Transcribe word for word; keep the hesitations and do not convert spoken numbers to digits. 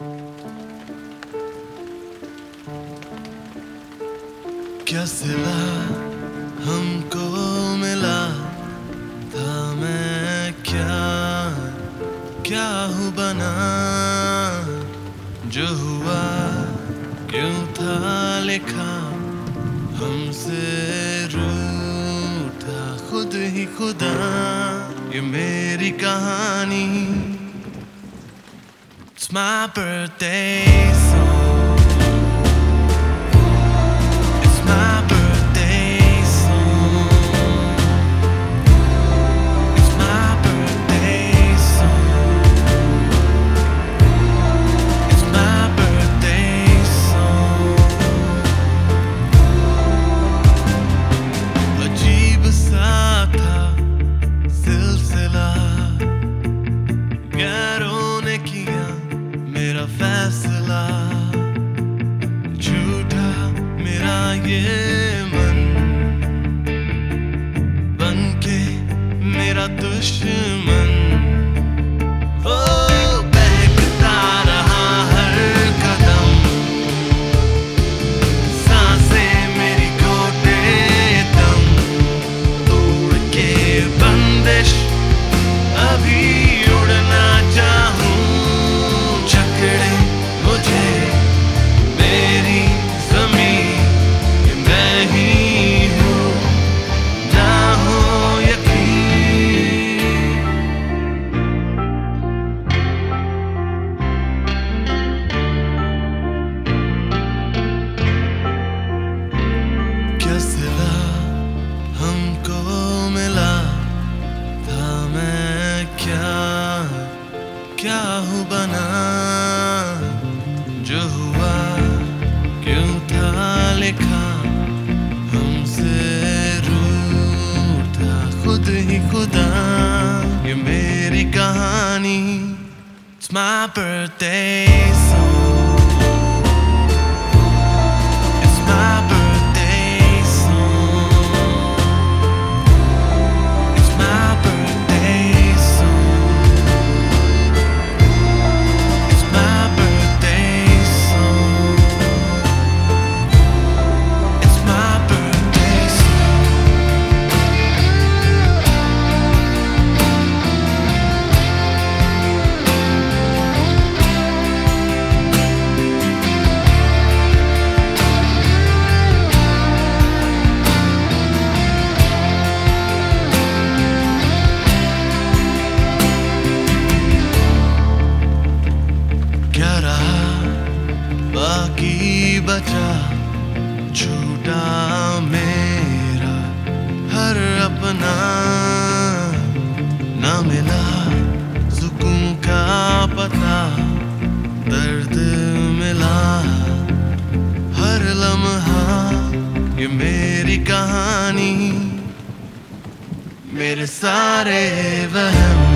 क्या सिला हमको मिला था, मैं क्या क्या हूँ बना। जो हुआ क्यों था लिखा, हमसे रूठा खुद ही खुदा। ये मेरी कहानी, it's my birthday song. It's my birthday song. It's my birthday song. It's my birthday song. अजीब सा था सिलसिला, गैरों ने किया मेरा फैसला। झूठा मेरा ये मन बनके मेरा दुश्मन। वो बहकता रहा हर कदम, सांसें मेरी घोटे दम। तोड़ के बंदिश अभी उड़ना चाहूं, जकड़े मुझे मेरी ज़मीं। ये मैं ही हूँ, ना हो यकीन। क्या सिला हमको मिला था, मैं क्या क्या हूँ बना। जो हुआ क्यों था लिखा, हमसे रूठा खुद ही खुदा। ये मेरी कहानी, it's my birthday song. It's my birthday song. It's my birthday song. It's my birthday song. It's my birthday song. क्या रहा बाकी बचा, छूटा मेरा हर अपना। ना मिला सुकून का पता, दर्द मिला हर लम्हा। ये मेरी कहानी, मेरे सारे वहम